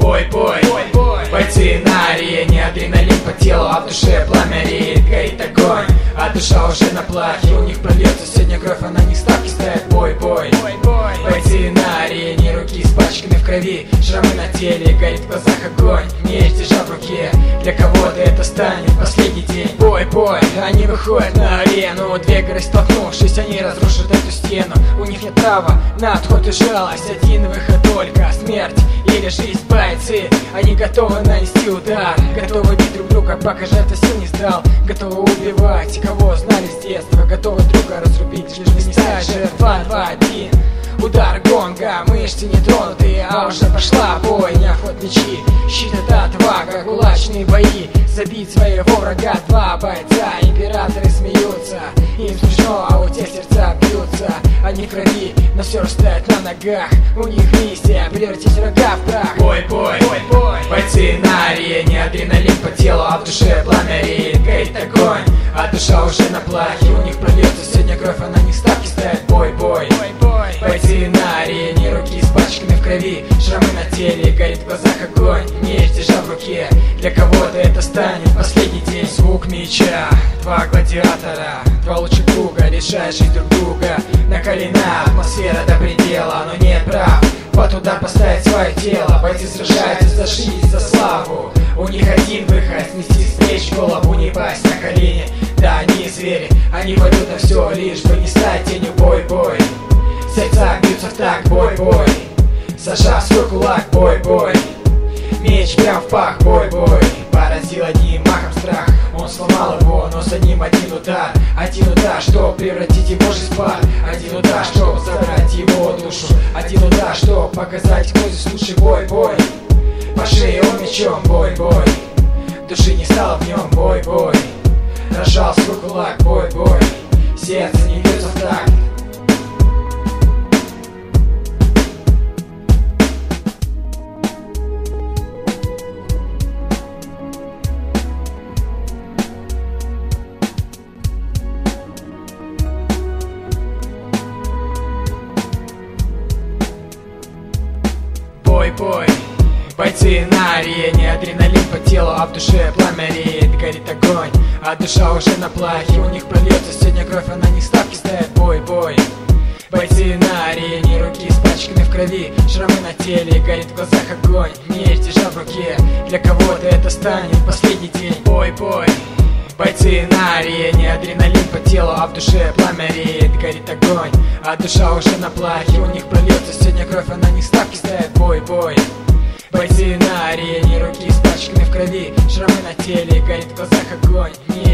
Бой-бой, бойцы на арене, адреналин по телу, а в душе пламя реет, горит огонь, а душа уже на плахе. У них прольется сегодня кровь, а на них ставки ставят. Бой-бой, бойцы на арене, руки с пачками в крови, шрамы на теле, горит в глазах огонь, меч держа в руке. Для кого-то это станет последний день. Бой-бой, они выходят на арену, две горы столкнувшись, они разрушат эту стену. У них нет права на отход и жалость, один выход только смерть или жизнь. Бойцы, они готовы нанести удар, готовы бить друг друга, пока жертва сил не сдал, готовы убивать, кого знали с детства, готовы друга разрубить, лишь бы не стать жертва. 2-1, удар гонга, мышцы не тронутые, а уже пошла бойня. Ход мечи, щит это отвага, кулачные бои, забить своего врага. Два бойца, императоры смеются, им смешно, а у тех сердца бьются. Они в крови, но все же стоят на ногах, у них миссия превратить врага в прах. Бой-бой, бойцы на арене, адреналин по телу, а в душе пламя реет, горит огонь, а душа уже на плахе. У них прольется сегодня кровь, а на них ставки ставят. Бой-бой, бойцы на арене, руки с пачками в крови, шрамы на теле, горит в глазах огонь, меч держа в руке. Для кого-то это станет последний день. Звук меча, два гладиатора, два лучших друга, решая жизнь друг друга. Накалена атмосфера до предела, но нет прав под удар поставить свое тело. Бойцы сражаются за жизнь, за славу. У них один выход, снести с плеч голову, не пасть на колени. Да, они звери, они пойдут на все, лишь бы не стать тенью. Бой-бой, сердца бьются в такт. Бой-бой, зажав свой кулак. Бой-бой, меч прям в пах. Бой-бой, поразил одним махом страх. Он сломал его, но за ним один удар, чтоб превратить его жизнь в пар. Один удар, чтоб забрать его душу. Один удар, чтоб показать, кто здесь лучше. Бой-бой, по шее он мечом. Бой-бой, души не стало в нем. Бой-бой, разжал свой кулак. Бой-бой, сердце не бьется в такт. Бой-бой, бойцы на арене, адреналин по телу, а в душе пламя реет, горит огонь, а душа уже на плахе. У них прольется сегодня кровь, а на них ставки ставят. Бой-бой, бойцы на арене, руки с пачками в крови, шрамы на теле, горит в глазах огонь, меч держа в руке. Для кого-то это станет последний день. Бой-бой, бойцы на арене, адреналин по телу, а в душе пламя реет, горит огонь, а душа уже на плахе. У них прольется сегодня кровь, а на них ставки ставят. Бой-бой, бойцы на арене, руки с пачками в крови, шрамы на теле, горит в глазах огонь.